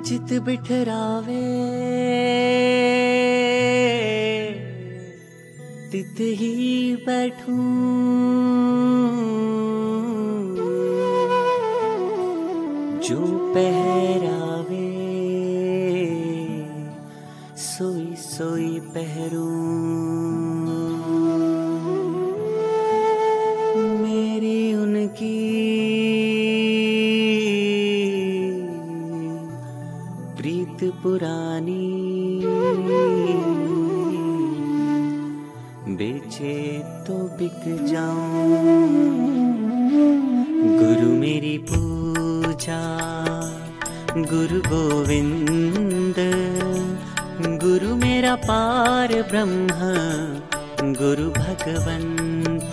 चित बिठरावे तित ही बैठूं, जो पहरावे सोई सोई पहरूं। मेरी उनकी प्रीत पुरानी, बेचे तो बिक जाऊं। गुरु मेरी पूजा गुरु गोविंद, गुरु मेरा पार ब्रह्म गुरु भगवंत।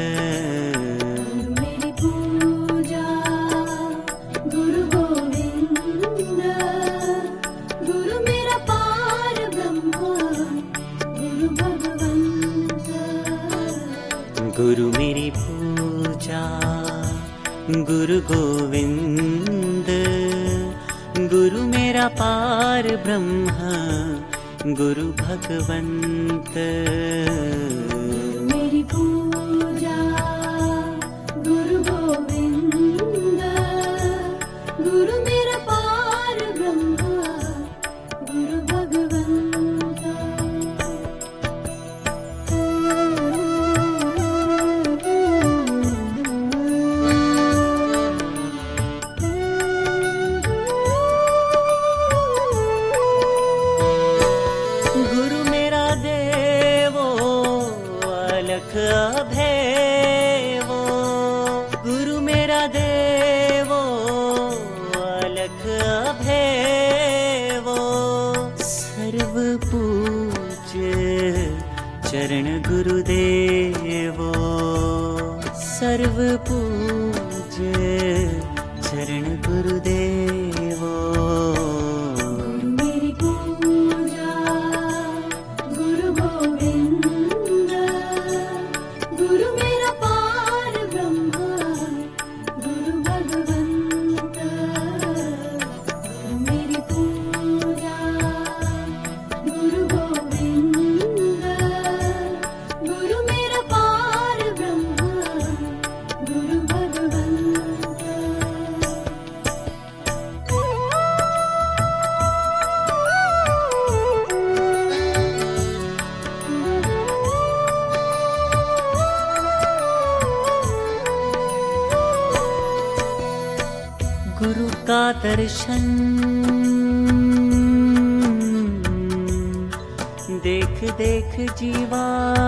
मेरी पूजा गुरु गोविंद, गुरु मेरा पार ब्रह्म गुरु भगवंत। गुरु मेरी पूजा गुरु गोविंद, गुरु मेरा पार ब्रह्म गुरु भगवंत। मेरी पूजा गुरु गोविंद, गुरु मेरा पार ब्रह्म गुरु भगवंत। अभेवो गुरु मेरा देवो, अलख अभेवो। सर्व पूज्य चरण गुरुदेवो, सर्व पूज्य चरण गुरुदेवो। मेरी पूजा गुरु गोविंद, गुरु मेरा पार ब्रह्म गुरु भगवंत। मेरी पूजा गुरु गोविंद, गुरु मेरा पार ब्रह्म गुरु भगवंत। गुरु का दर्शन देख देख जीवा,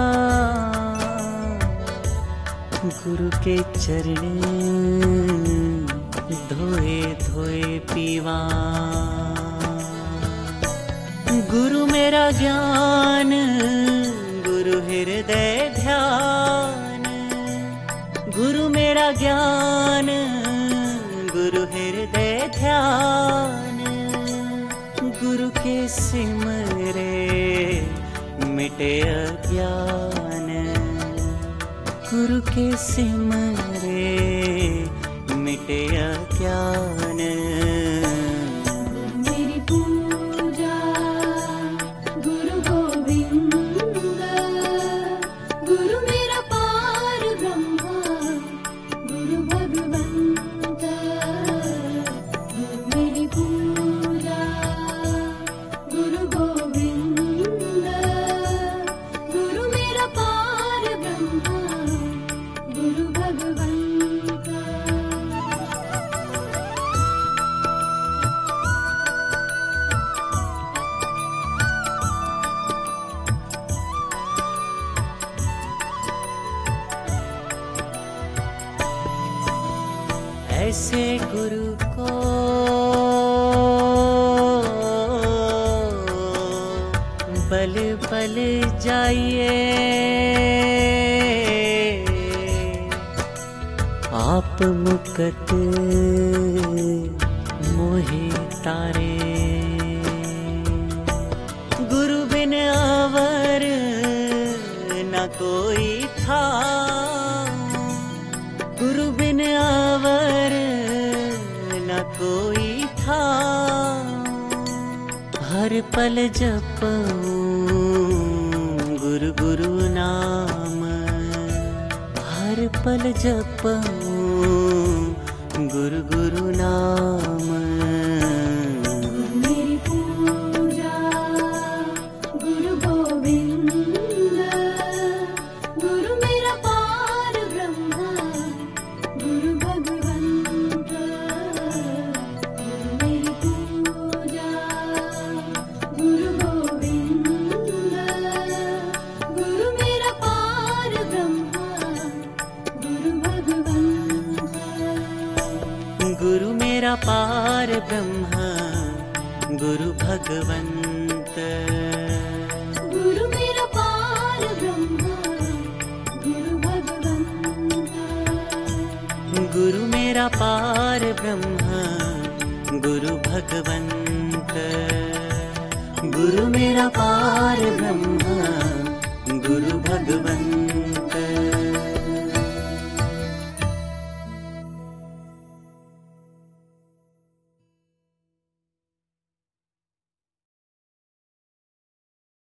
गुरु के चरण धोए धोए पीवा। गुरु मेरा ज्ञान गुरु हृदय ध्यान, गुरु मेरा ज्ञान गुरु हृदय ध्यान। गुरु के सिमरे मिटे अज्ञान, गुरु के सिमरे मिटे अज्ञान। मेरी पूजा गुरु गोविंद, गुरु मेरा पार ब्रह्म गुरु भगवंत। मेरी पूजा गुरु गोविंद, गुरु मेरा पार ब्रह्म गुरु भगवंत। ऐसे गुरु को बल बल जाइए, आप मुकत मोहे तारे। गुरु बिन अवर न कोई था, गुरु बिन अवर न कोई था। पल जपऊं गुरु गुरु नाम, हर पल जपऊं गुरु गुरु नाम। मेरी पूजा गुरु गोविंद, गुरु मेरा पार ब्रह्मा, गुरु भगवंत। मेरी पूजा गुरु गोविंद, गुरु मेरा पार ब्रह्मा, गुरु भगवंत। गुरु मेरा पार ब्रह्मा गुरु भगवंत, गुरु मेरा पार ब्रह्मा, गुरु भगवंत। गुरु मेरा पार ब्रह्मा गुरु भगवंत, गुरु मेरा पार ब्रह्मा गुरु भगवंत।